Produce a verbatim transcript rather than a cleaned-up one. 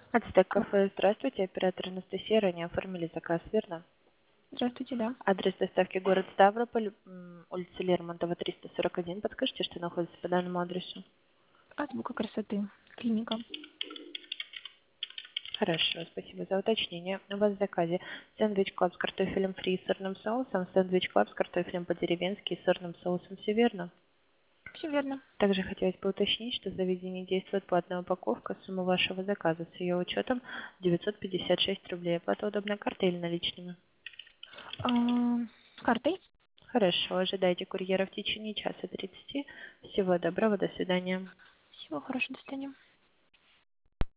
Ацтек А, кафе. Здравствуйте, оператор Анастасия. Ранее оформили заказ, верно? Здравствуйте, да. Адрес доставки город Ставрополь, м, улица Лермонтова, триста сорок один. Подскажите, что находится по данному адресу? Азбука красоты. Клиника. Хорошо, спасибо за уточнение. У вас в заказе сэндвич клаб с картофелем фри и сырным соусом, сэндвич клаб с картофелем по-деревенски и сырным соусом. Все верно? Все верно. Также хотелось бы уточнить, что в заведении действует платная упаковка. Сумма вашего заказа с ее учетом девятьсот пятьдесят шесть рублей. Оплата удобной картой или наличными? А, картой. Хорошо, ожидайте курьера в течение часа тридцати. Всего доброго, до свидания. Всего хорошего, до свидания.